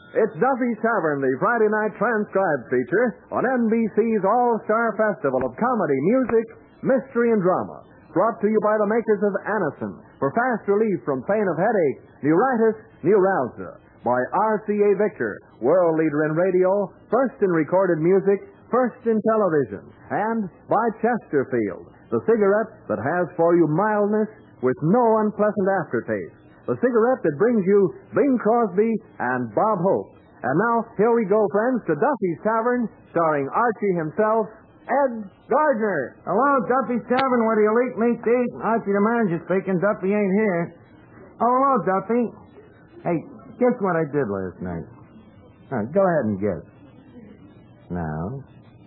It's Duffy's Tavern, the Friday night transcribed feature on NBC's All-Star Festival of comedy, music, mystery, and drama. Brought to you by the makers of Anacin for fast relief from pain of headache, neuritis, neuralgia. By RCA Victor, world leader in radio, first in recorded music, first in television. And by Chesterfield, the cigarette that has for you mildness with no unpleasant aftertaste. The cigarette that brings you Bing Crosby and Bob Hope. And now, here we go, friends, to Duffy's Tavern, starring Archie himself, Ed Gardner. Hello, Duffy's Tavern, where do you eat meat to eat? Archie the manager speaking. Duffy ain't here. Oh, hello, Duffy. Hey, guess what I did last night? Go ahead and guess. No.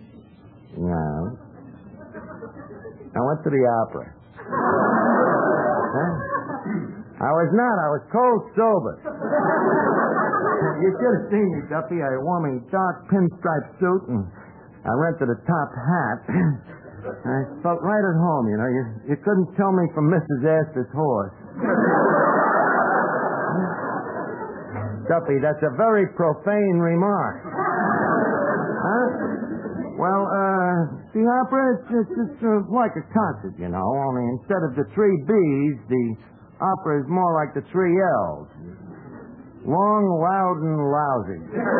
I went to the opera. Huh? I was cold sober. You should have seen me, Duffy. I wore my dark pinstripe suit and I rented a top hat. I felt right at home, you know. You couldn't tell me from Mrs. Astor's horse. Duffy, that's a very profane remark. Huh? Well, the opera, it's just like a concert, you know, only instead of the 3 B's, the opera is more like the 3 L's. Long, loud, and lousy.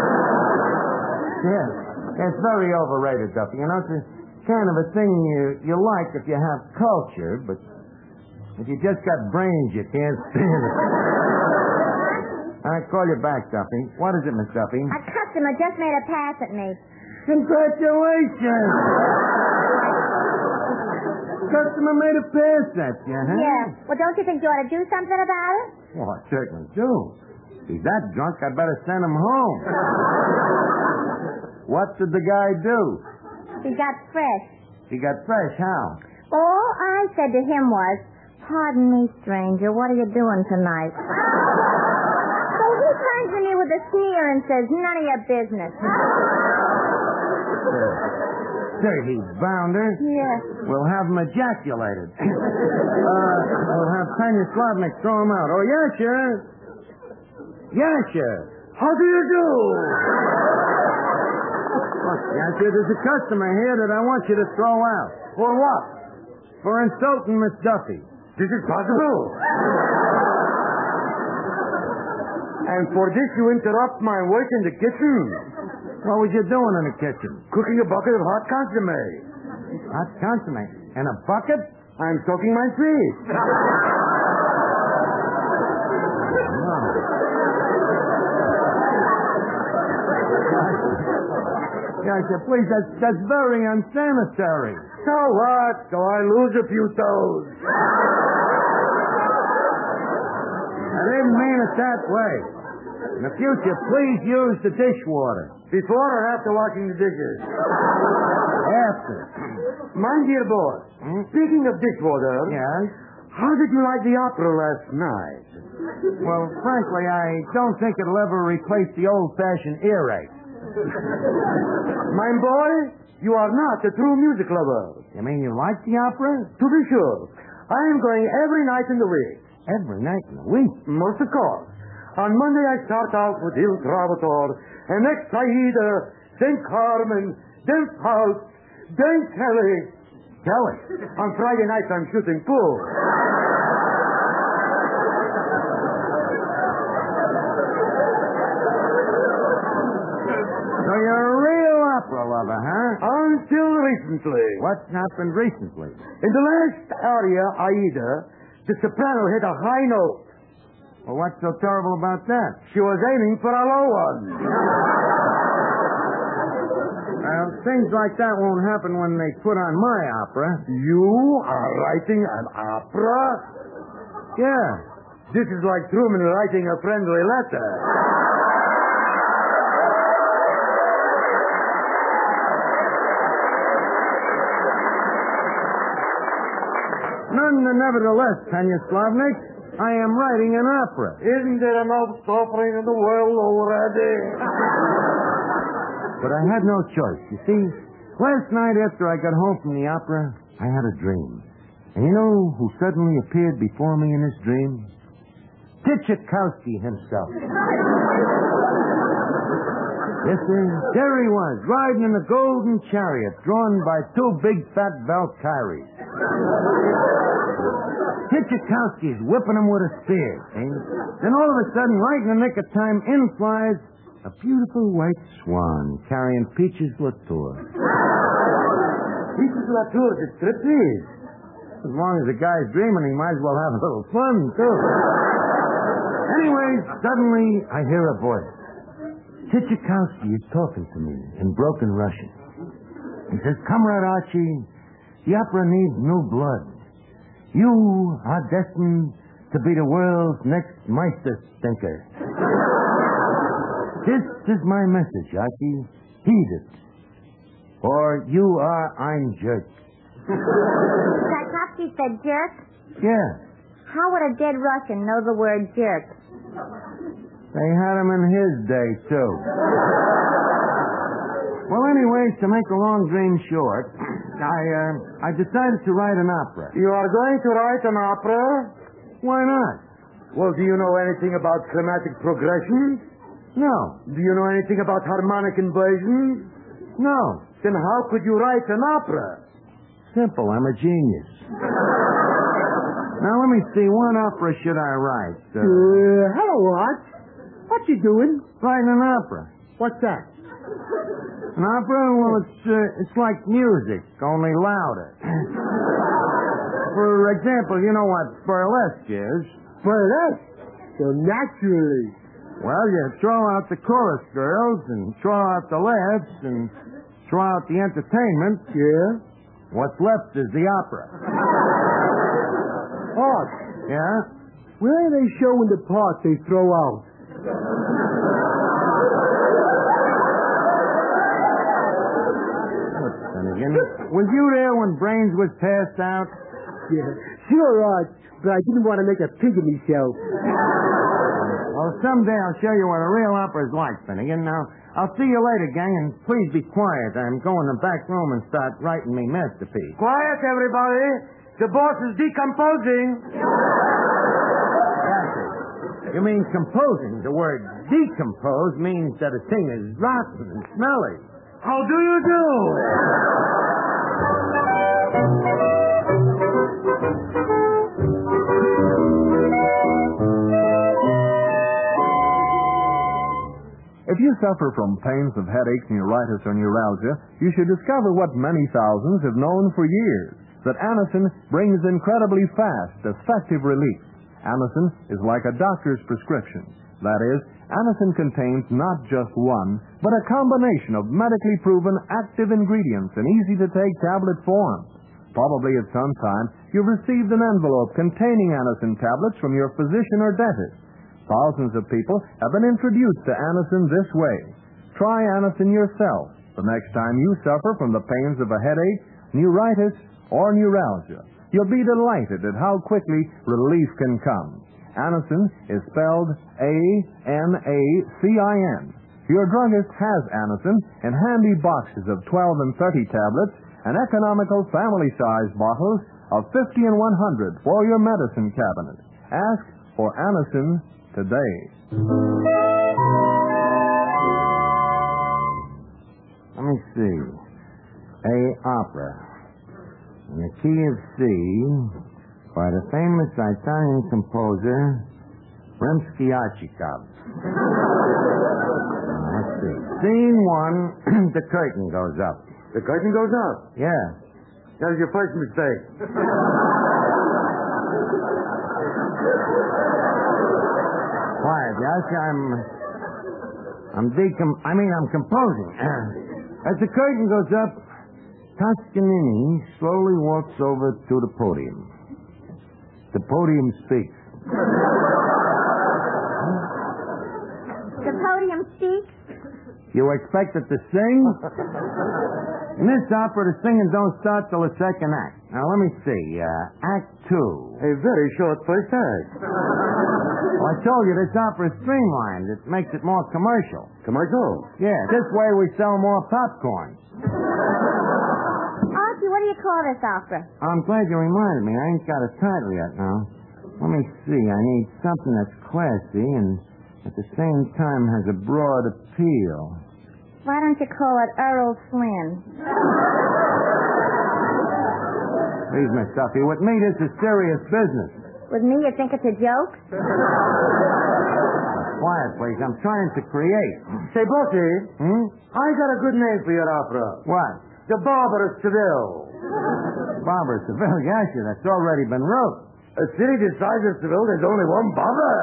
Yes. It's very overrated, Duffy. You know, it's a kind of a thing you like if you have culture, but if you just got brains, you can't stand it. I'll call you back, Duffy. What is it, Miss Duffy? A customer just made a pass at me. Congratulations! Customer made a pass at you, huh? Yeah. Well, don't you think you ought to do something about it? Well, I certainly do. If he's that drunk, I'd better send him home. What did the guy do? He got fresh. He got fresh, how? All I said to him was, "Pardon me, stranger, what are you doing tonight?" So he turns to me with a sneer and says, "None of your business." Dirty bounder. Yes. We'll have him ejaculated. We'll have Tanya Slavnik throw him out. Oh, yes, sir. Yes, sir. How do you do? Look, yes, sir, there's a customer here that I want you to throw out. For what? For insulting Miss Duffy. This is possible. And for this you interrupt my work in the kitchen. What was you doing in the kitchen? Cooking a bucket of hot consomme. Hot consomme? In a bucket? I'm soaking my feet. Yes, sir, please, that's very unsanitary. So what? So I lose a few toes. I didn't mean it that way. In the future, please use the dishwater. Before or after washing the dishes? After. My dear boy, speaking of dishwater, Yes? how did you like the opera last night? Well, frankly, I don't think it'll ever replace the old-fashioned earache. My boy, you are not a true music lover. You mean you like the opera? To be sure, I am going every night in the week. Every night in the week? Most of course. On Monday I start out with Il Trovatore, and next I either then Carmen, then Faust, then Kelly. Kelly? On Friday nights I'm shooting pool. So you're a real opera lover, huh? Until recently. What's happened recently? In the last aria, Aida, the soprano hit a high note. Well, what's so terrible about that? She was aiming for a low one. Well, things like that won't happen when they put on my opera. You are writing an opera? Yeah. This is like Truman writing a friendly letter. Nevertheless, Tanya Slavnik, I am writing an opera. Isn't there enough suffering in the world already? But I had no choice. You see, last night after I got home from the opera, I had a dream. And you know who suddenly appeared before me in this dream? Tchaikovsky himself. Yes, sir. There he was, riding in a golden chariot drawn by two big fat Valkyries. Tchaikovsky's whipping him with a spear, see? Then all of a sudden, right in the nick of time, in flies a beautiful white swan carrying Peaches Latour. Peaches Latour, the striptease. As long as the guy's dreaming, he might as well have a little fun, too. Anyway, suddenly I hear a voice. Tchaikovsky is talking to me in broken Russian. He says, Comrade Archie, the opera needs new blood. You are destined to be the world's next Meisterstinker. This is my message, Archie. Heed it. Or you are ein jerk. Tchaikovsky said jerk? Yeah. How would a dead Russian know the word jerk? They had him in his day, too. Well, anyways, to make a long dream short, I decided to write an opera. You are going to write an opera? Why not? Well, do you know anything about chromatic progression? No. Do you know anything about harmonic inversion? No. Then how could you write an opera? Simple. I'm a genius. Now, let me see. What opera should I write? Hello, Art. What you doing? Writing an opera. What's that? An opera? Well, it's like music, only louder. For example, you know what burlesque is? Burlesque? So naturally. Well, you throw out the chorus girls and throw out the laughs and throw out the entertainment. Yeah? What's left is the opera. Art. Yeah? Where are they showing the part they throw out? Was you there when Brains was passed out? Yeah. Sure, Art. But I didn't want to make a pig of myself. Well, someday I'll show you what a real opera is like, Finnegan. Now, I'll see you later, gang, and please be quiet. I'm going to the back room and start writing me masterpiece. Quiet, everybody. The boss is decomposing. That's it. You mean composing. The word decompose means that a thing is rotten and smelly. How do you do? If you suffer from pains of headaches, neuritis, or neuralgia, you should discover what many thousands have known for years, that Anacin brings incredibly fast, effective relief. Anacin is like a doctor's prescription. That is, Anacin contains not just one, but a combination of medically proven active ingredients in easy-to-take tablet form. Probably at some time you've received an envelope containing Anacin tablets from your physician or dentist. Thousands of people have been introduced to Anacin this way. Try Anacin yourself the next time you suffer from the pains of a headache, neuritis, or neuralgia. You'll be delighted at how quickly relief can come. Anacin is spelled A-N-A-C-I-N. Your druggist has Anacin in handy boxes of 12 and 30 tablets and economical family-size bottles of 50 and 100 for your medicine cabinet. Ask for Anacin today. Let me see. A opera. In the key of C, by the famous Italian composer Rimsky-Korsakov. Let's see. Scene 1, the curtain goes up. The curtain goes up? Yeah. That was your first mistake. Quiet, yes. I'm composing. As the curtain goes up, Toscanini slowly walks over to the podium. The podium speaks. The podium speaks? You expect it to sing? In this opera, the singing don't start till the second act. Now, let me see. Act 2. A very short first act. Well, I told you this opera is streamlined. It makes it more commercial. Commercial? Yeah, this way we sell more popcorn. Archie, what do you call this opera? I'm glad you reminded me. I ain't got a title yet now. Let me see. I need something that's classy and at the same time has a broad appeal. Why don't you call it Earl Flynn? Please, Miss Duffy, with me this is serious business. With me, you think it's a joke? Quiet, please. I'm trying to create. Say, Bossy, I got a good name for your opera. What? The Barber of Seville. Barber of Seville? Yes, sir. That's already been wrote. A city the size of Seville, there's only one barber.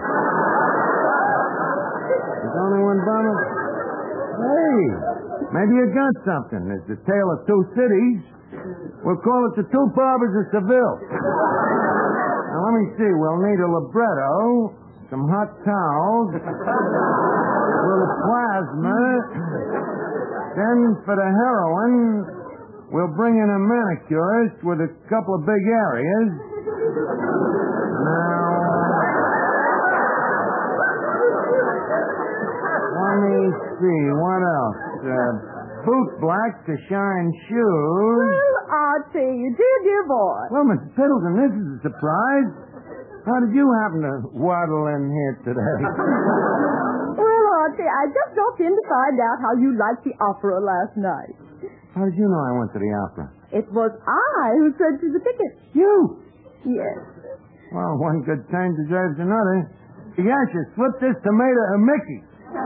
There's only one barber? Hey, maybe you got something. It's the tale of two cities. We'll call it the Two Barbers of Seville. Now, let me see. We'll need a libretto, some hot towels, a little plasma. Then, for the heroine, we'll bring in a manicurist with a couple of big areas. Now, let me see. What else? Boot black to shine shoes. Well, Archie, you dear boy. Well, Mr. Piddleton, this is a surprise. How did you happen to waddle in here today? Well, Archie, I just dropped in to find out how you liked the opera last night. How did you know I went to the opera? It was I who sent you the ticket. You? Yes. Well, one good turn deserves another. Yes, you slipped this tomato to Mickey.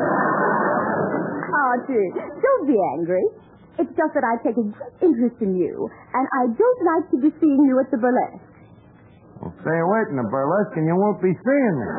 Archie, don't be angry. It's just that I take a great interest in you, and I don't like to be seeing you at the burlesque. Well, stay away from the burlesque and you won't be seeing me.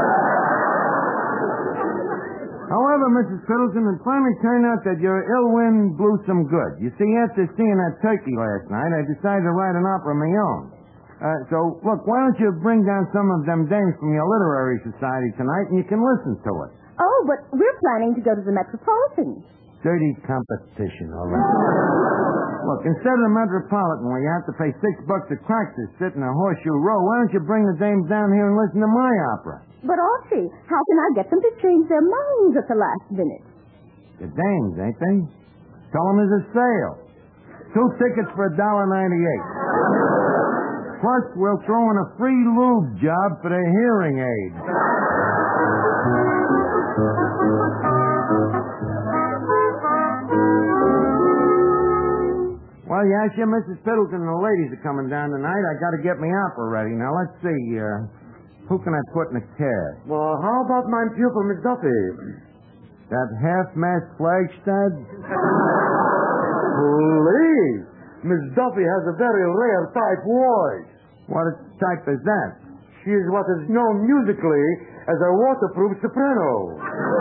However, Mrs. Piddleton, it finally turned out that your ill wind blew some good. You see, after seeing that turkey last night, I decided to write an opera of my own. So, look, why don't you bring down some of them dames from your literary society tonight and you can listen to it. Oh, but we're planning to go to the Metropolitan. Dirty competition, all right. Look, instead of the Metropolitan, where you have to pay $6 a crack to sit in a horseshoe row, why don't you bring the dames down here and listen to my opera? But, Archie, how can I get them to change their minds at the last minute? The dames, ain't they? Tell them there's a sale. 2 tickets for $1.98. Plus, we'll throw in a free lube job for their hearing aids. Well, yes, yeah, Mrs. Piddleton and the ladies are coming down tonight. I got to get me opera ready. Now, let's see. Who can I put in the cast? Well, how about my pupil, Miss Duffy? That half-mast Flagstad? Please. Miss Duffy has a very rare type voice. What type is that? She is what is known musically as a waterproof soprano.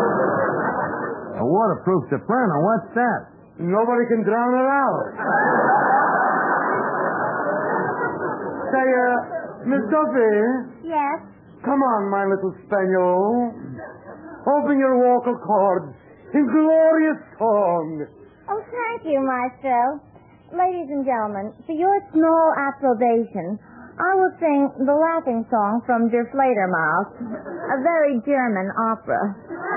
A waterproof soprano? What's that? Nobody can drown her out. Say, Miss Duffy. Yes? Come on, my little spaniel. Open your vocal cords in glorious song. Oh, thank you, Maestro. Ladies and gentlemen, for your small approbation, I will sing the laughing song from Der Fledermaus, a very German opera.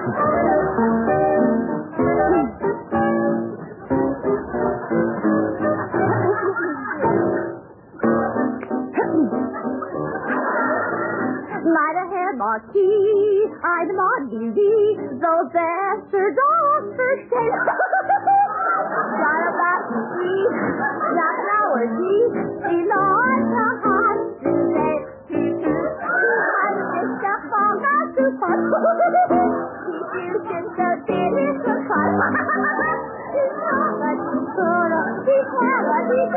Leider Herr Marquis, eine Modie, so besser doch verstehen. Gotta back to see, not our see, die Leute hat zu sehen. I'm just a Fanger zu fahren. Die Füßchen so billig zu fahren. Die Fanger, die Führer, die Kerler, die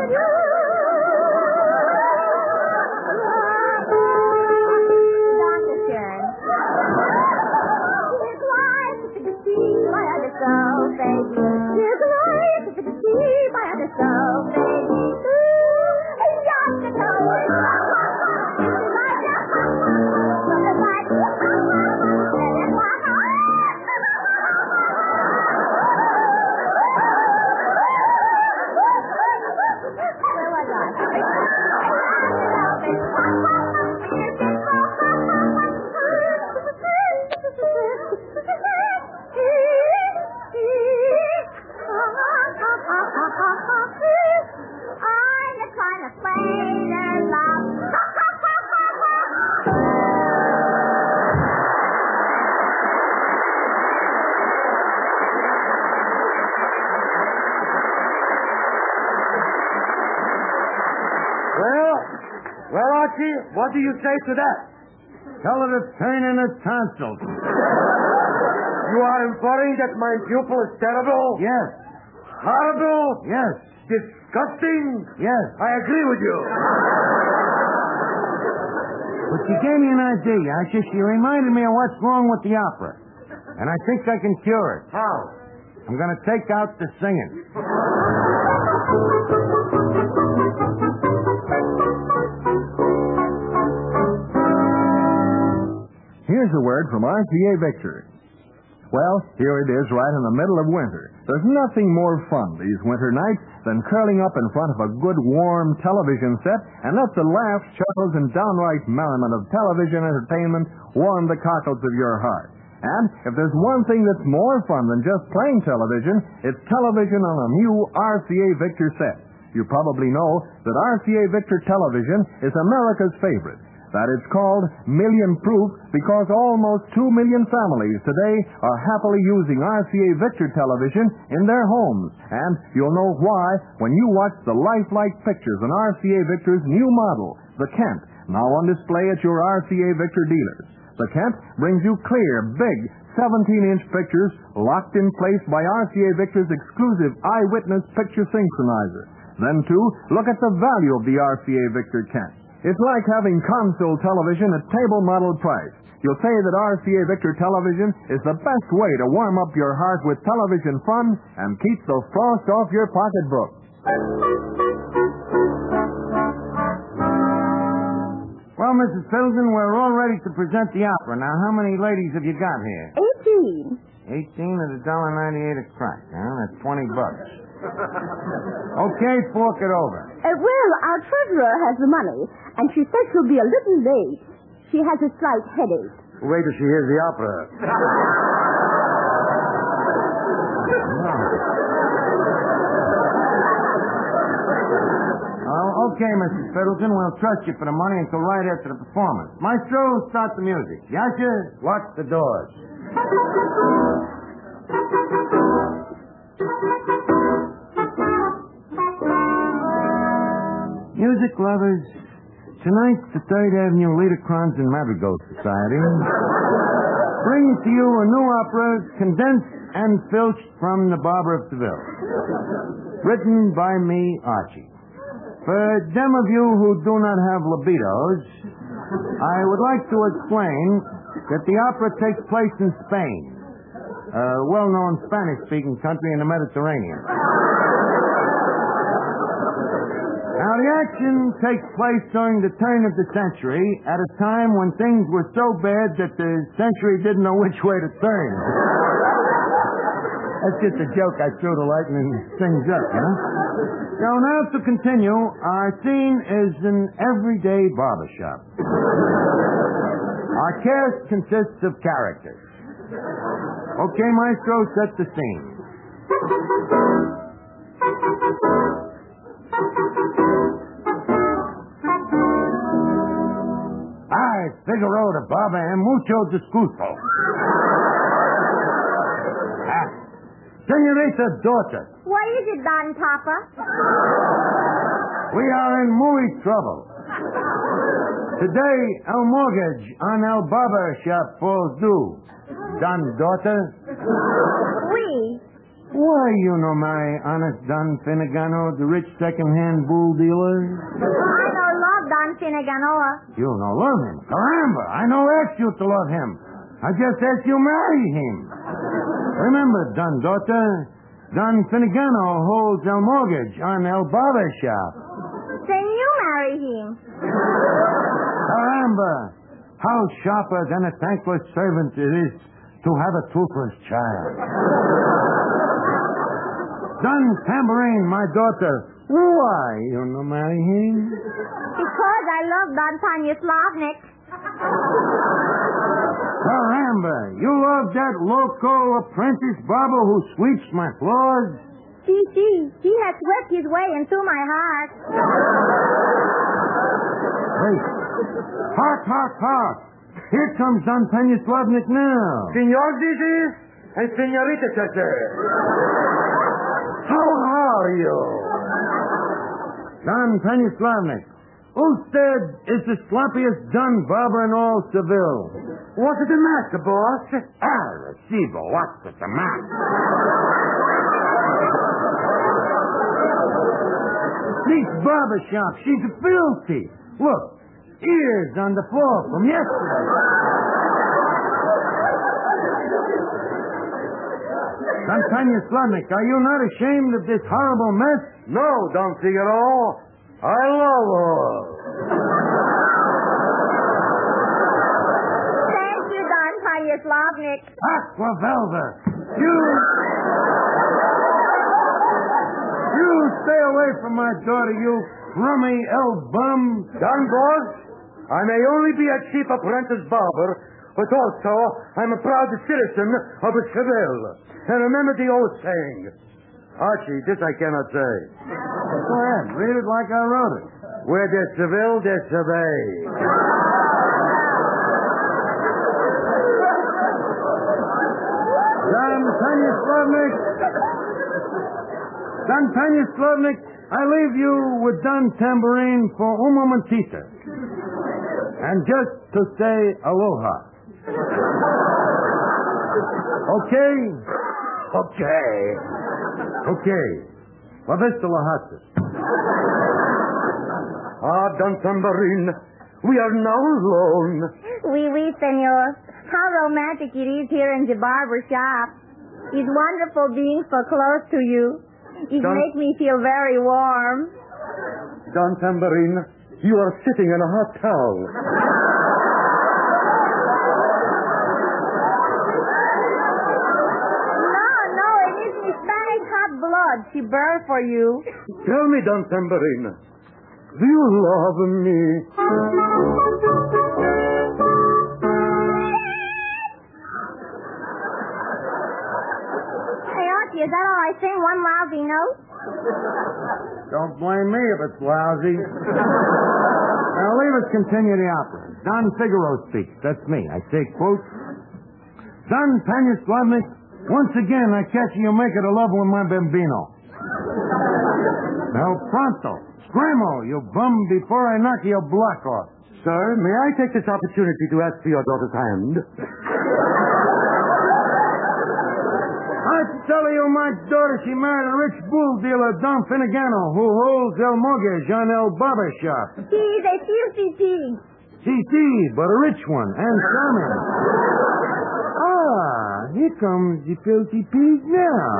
Archie, what do you say to that? Tell her to turn in her tonsils. You are inferring that my pupil is terrible? Yes. Horrible? Yes. Disgusting? Yes. I agree with you. But she gave me an idea, Archie. She reminded me of what's wrong with the opera. And I think I can cure it. How? I'm going to take out the singing. Here's a word from RCA Victor. Well, here it is right in the middle of winter. There's nothing more fun these winter nights than curling up in front of a good warm television set and let the laughs, chuckles, and downright merriment of television entertainment warm the cockles of your heart. And if there's one thing that's more fun than just plain television, it's television on a new RCA Victor set. You probably know that RCA Victor television is America's favorite. That it's called Million Proof because almost 2 million families today are happily using RCA Victor television in their homes. And you'll know why when you watch the lifelike pictures on RCA Victor's new model, the Kent, now on display at your RCA Victor dealers. The Kent brings you clear, big, 17-inch pictures locked in place by RCA Victor's exclusive eyewitness picture synchronizer. Then, too, look at the value of the RCA Victor Kent. It's like having console television at table model price. You'll say that RCA Victor television is the best way to warm up your heart with television fun and keep the frost off your pocketbook. Well, Mrs. Fiddleton, we're all ready to present the opera. Now, how many ladies have you got here? 18. 18 at $1.98 a crack. That's $20. Okay, fork it over. Well, our treasurer has the money, and she says she'll be a little late. She has a slight headache. Wait till she hears the opera. Oh, okay, Mrs. Fiddleton. We'll trust you for the money until right after the performance. Maestro, start the music. Yasha, lock the doors. Music lovers, tonight's the Third Avenue Liederkranz and Madrigal Society brings to you a new opera, condensed and filched from The Barber of Seville, written by me, Archie. For them of you who do not have libidos, I would like to explain that the opera takes place in Spain, a well-known Spanish-speaking country in the Mediterranean. Now, the action takes place during the turn of the century at a time when things were so bad that the century didn't know which way to turn. That's just a joke I threw to lighten things up, huh? So now to continue, our scene is an everyday barbershop. Our cast consists of characters. Okay, Maestro, set the scene. Figaro de barber and mucho disgusto. Senorita daughter. What is it, Don Papa? We are in muy trouble. Today, our mortgage on our barber shop falls due. Don daughter? We. Why, you know my honest Don Finneganno, the rich second-hand bull dealer? I don't love Don Finnegannoa. You no love him. Caramba, I no ask you to love him. I just ask you marry him. Remember, Don daughter, Don Finneganno holds our mortgage on El Barber shop. Then you marry him. Caramba, how sharper than a thankless servant it is to have a toothless child. Don Tambourine, my daughter, why you no marry him? Because I love Don Stanislavnik. Caramba, you love that loco apprentice barber who sweeps my floors? He has swept his way into my heart. Wait. Hark, hark, hark. Here comes Don Stanislavnik now. Senor this is, and Senorita Chester. How are you? Don Stanislavnik. Usted is the sloppiest done barber in all Seville. What's the matter, boss? Recibo, what's the matter? This barber shop, she's filthy. Look, ears on the floor from yesterday. Don Tanya Slavnik, are you not ashamed of this horrible mess? No, Don Figaro. I love her. Thank you, Don Slavnik. Aqua Velva, you stay away from my daughter, you crummy elf bum. Don boss, I may only be a cheap apprentice barber, but also I'm a proud citizen of Seville. And remember the old saying. Archie, this I cannot say. Go ahead, read it like I wrote it. Where there's Seville, there's survey. Don Tanya Slavnik, I leave you with Don Tambourine for un momentito. And just to say aloha. Okay? Okay. La vista, la hasta. Don Tambourine, we are now alone. Oui, senor. How romantic it is here in the barber shop. It's wonderful being so close to you. It makes me feel very warm. Don Tambourine, you are sitting in a hot towel. No, it is my Spanish hot blood. She burned for you. Tell me, Don Tambourine, do you love me? Is that all I sing? One lousy note? Don't blame me if it's lousy. Now, leave us continue the opera. Don Figaro speaks. That's me. I say, quote, Don Tanya Slavnik, once again I catch you making a love with my bambino. Now, pronto. Scramble, you bum, before I knock your block off. Sir, may I take this opportunity to ask for your daughter's hand? I tell you, my daughter, she married a rich bull dealer, Don Finneganno, who holds El Mortgage on El Barber Shop. He's a filthy pig. but a rich one, and charming. Here comes the filthy pig now.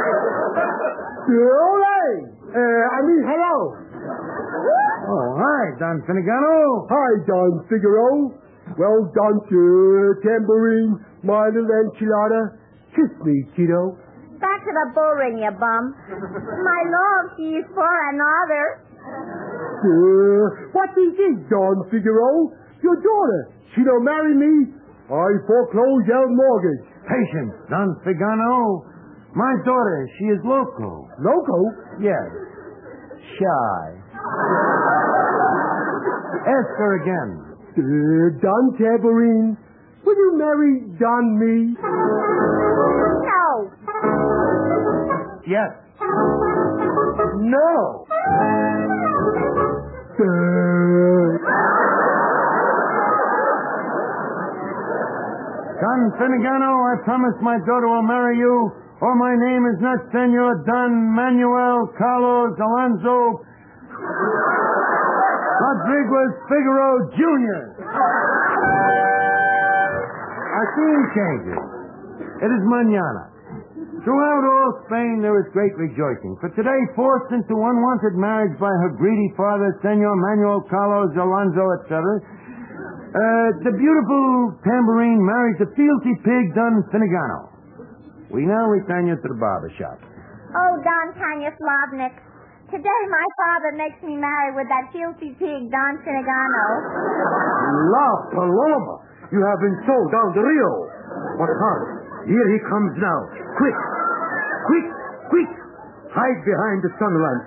Hello. Oh, hi, Don Finneganno. Hi, Don Figaro. Well done to Tambourine, my little enchilada. Kiss me, Tito. Back to the bull ring, you bum. My love, she is for another. What is this, Don Figaro? Your daughter. She don't marry me. I foreclose your mortgage. Patience, Don Figano. My daughter, she is loco. Loco? Yes. Shy. Ask her again. Don Tambourine, will you marry Don me? No. Yes. No. Don Finneganno, I promise my daughter will marry you, or my name is not Senor Don Manuel Carlos Alonso Rodriguez Figaro Jr. Our scene changes. It is mañana. Throughout all Spain there is great rejoicing, for today, forced into unwanted marriage by her greedy father, Senor Manuel Carlos Alonso, etc., the beautiful Tambourine marries the filthy pig, Don Finneganno. We now return you to the barber shop. Oh, Don Tanya Slavnik. Today my father makes me marry with that filthy pig, Don Finneganno. La Paloma, you have been sold down the Rio. But hurry, here he comes now. Quick, quick, quick. Hide behind the sun lamp.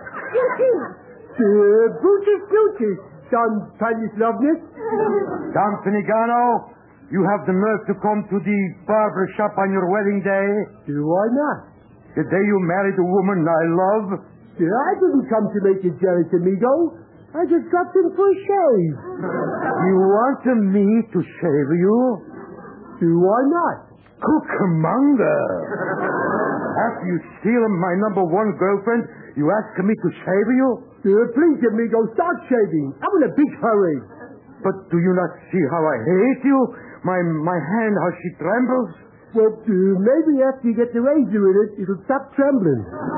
Booty, Don Tanya Slavnik. Don Finneganno, you have the nerve to come to the barber shop on your wedding day? Why not? The day you married the woman I love? I didn't come to make you jealous, amigo. I just dropped in for a shave. You want me to shave you? Why not? Cucamonga. After you steal my number one girlfriend, you ask me to shave you? Please, amigo, start shaving. I'm in a big hurry. But do you not see how I hate you? My hand, how she trembles? Well, maybe after you get the razor in it, it'll stop trembling.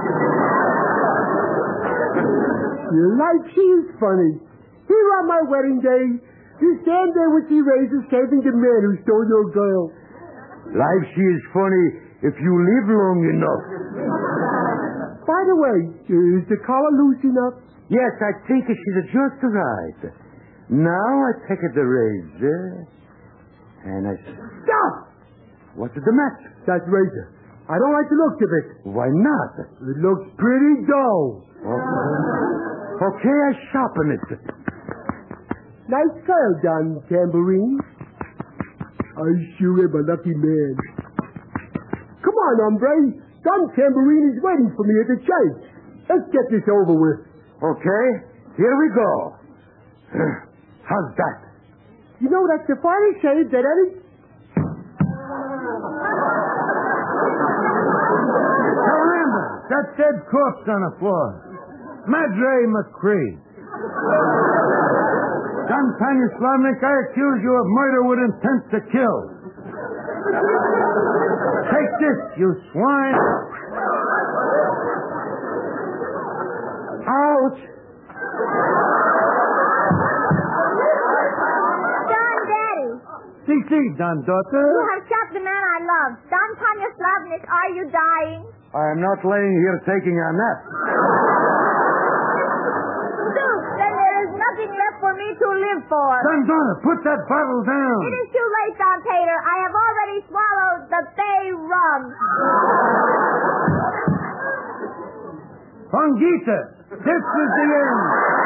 Like she is funny. Here on my wedding day, you stand there with your razor shaving the man who stole your girl. Life, she is funny if you live long enough. By the way, is the collar loose enough? Yes, I think she's just right. Now I take the razor, and I... Stop! What's the matter? That razor. I don't like the look of it. Why not? It looks pretty dull. Okay, I sharpen it. Nice trail, Don Tambourine. I sure am a lucky man. Come on, hombre. Don Tambourine is waiting for me at the church. Let's get this over with. Okay, here we go. How's that? You know, that's the finest shave that any... Caramba! That dead corpse on the floor. Madre McCree. Don Stanislavnik, I accuse you of murder with intent to kill. Take this, you swine. Ouch! Don, Daddy. See, Don daughter. You have shot the man I love. Don Stanislavnik, are you dying? I am not laying here taking a nap. Then there is nothing left for me to live for. Don daughter, put that bottle down. It is too late, Don Tater. I have already swallowed the bay rum. Pongita, this is the end.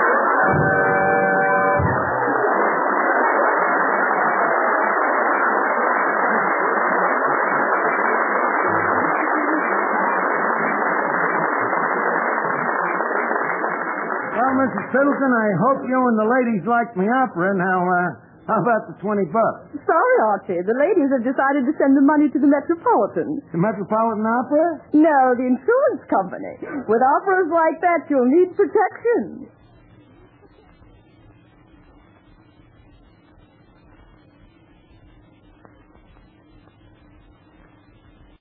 Well, Mrs. Fiddleton, I hope you and the ladies like my opera. Now, how about the $20? Sorry, Archie. The ladies have decided to send the money to the Metropolitan. The Metropolitan Opera? No, the insurance company. With operas like that, you'll need protection.